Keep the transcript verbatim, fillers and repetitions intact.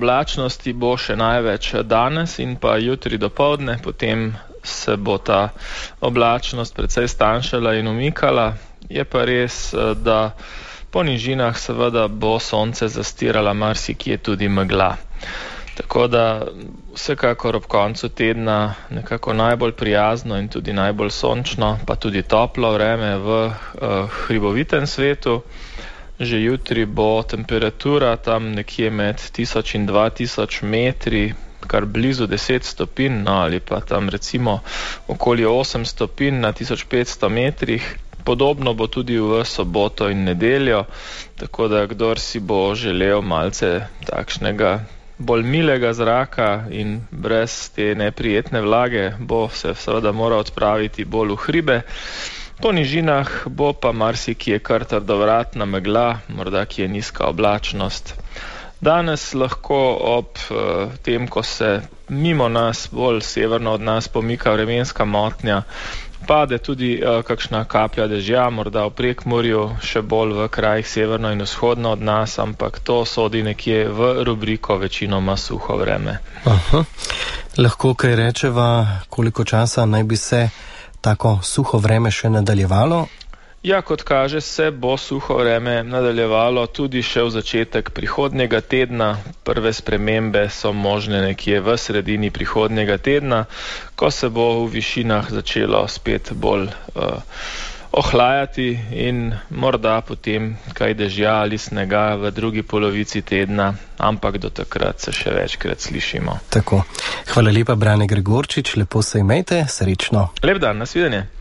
oblačnosti bo še največ danes in pa jutri dopoldne, potem se bo ta oblačnost precej stanjšala in umikala. Je pa res, da po nižinah seveda bo sonce zastirala marsikje tudi megla. Tako da vsekakor ob koncu tedna nekako najbolj prijazno in tudi najbolj sončno, pa tudi toplo vreme v uh, hribovitem svetu. Že jutri bo temperatura tam nekje med tisoč in dva tisoč metri, kar blizu deset stopinj, no, ali pa tam recimo okoli osem stopinj na tisoč petsto metrih. Podobno bo tudi v soboto in nedeljo, tako da kdor si bo želel malce takšnega bolj milega zraka in brez te neprijetne vlage, bo se seveda moral odpraviti bolj v hribe. Po nižinah bo pa marsikje kar trdovratna megla, morda kje nizka oblačnost. Danes lahko ob uh, tem, ko se mimo nas, bolj severno od nas pomika vremenska motnja, pade tudi uh, kakšna kaplja dežja, morda v Prekmurju, še bolj v krajih severno in vzhodno od nas, ampak to sodi nekje v rubriko večinoma suho vreme. Aha. Lahko kaj rečeva, koliko časa naj bi se tako suho vreme še nadaljevalo? Ja, kot kaže, se bo suho vreme nadaljevalo tudi še v začetek prihodnjega tedna. Prve spremembe so možne nekje v sredini prihodnjega tedna, ko se bo v višinah začelo spet bolj uh, ohlajati in morda potem kaj dežja ali snega v drugi polovici tedna, ampak do takrat se še večkrat slišimo. Tako. Hvala lepa, Brane Gregorčič, lepo se imejte, srečno. Lep dan, nasvidenje.